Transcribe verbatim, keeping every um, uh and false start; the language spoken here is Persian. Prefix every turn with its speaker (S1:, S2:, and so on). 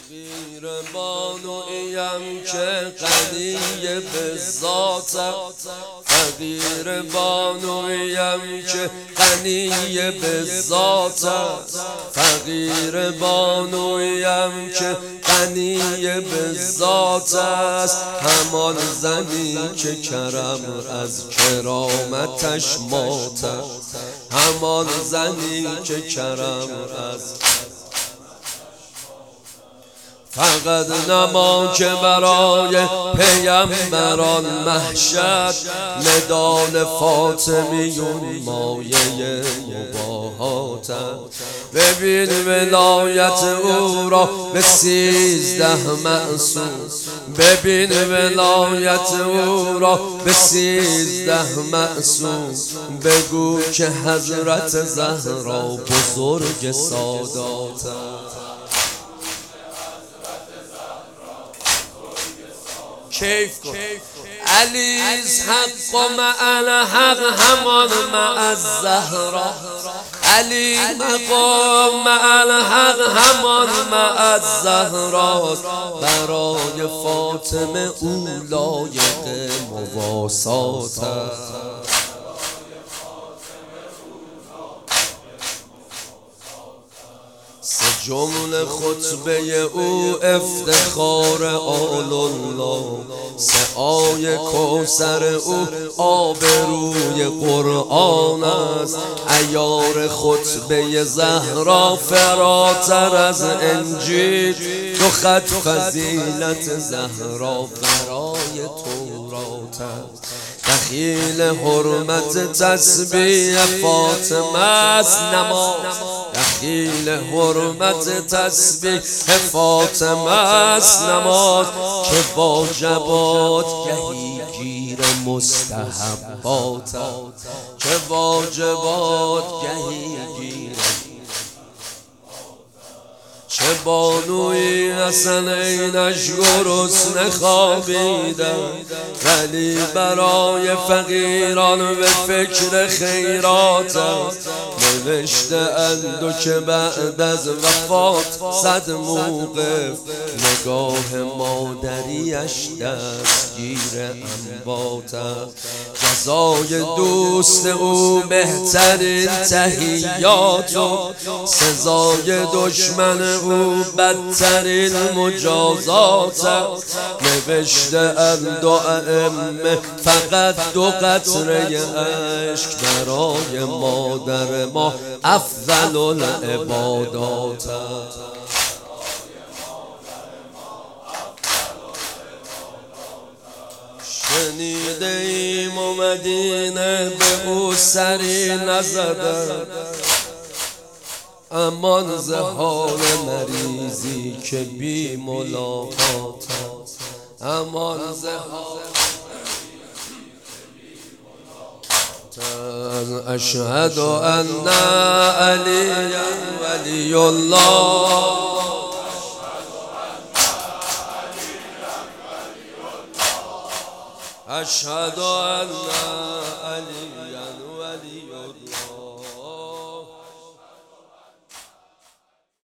S1: فقیر بانویم که غنی به ذاتم، فقیر بانویم که غنی به ذاتم، فقیر بانویم که غنی به ذات است. همان زنی که کرم از کرامتش مات است، همان زنی که کرم از فقط نما که برای پیمبران محشر مدال فاطمیون مایه مباهات. ببین ولایت او را به سیزده معصوم، ببین ولایت او را به سیزده معصوم. بگو که حضرت زهرا بزرگ سادات. کیف کن علیز حق و مع الحق، همان مع الزهرا. علی مقام مع الحق، همان مع الزهرا. برای فاطمه او لایق مواسات است. جمله خطبه او افتخار آل الله، سعای کوثر او آبروی قرآن است. عیار خطبه زهرا فراتر از انجیل، دو خط فضیلت زهرا برای تورات است. دخیل حرمت تسبیح فاطمه است نماز، دخیل حرمت تسبیح فاطمه است نماز. که واجبات گهی گیر مستحبات، که واجبات گهی گیر. چه بانوی حسنینش گرسنه خوابیدن، ولی برای فقیران به فکر خیرات است. نوشته اند که بعد از وفات صد موقف، نگاه مادریش دستگیر اموات است. جزای دوست او بهترین تحیات، سزای دشمن او بدترین مجازات است. نوشته اند و ائمه فقط دو قطره اشک، برای مادر ما افضل العبادات است. شنیده ایم و مدینه به او سری نزدن، امان ز حال مریضی که بی ملاقات، امان ز حال اشهد ان علی ولی الله، اشهد ان علی ولی الله.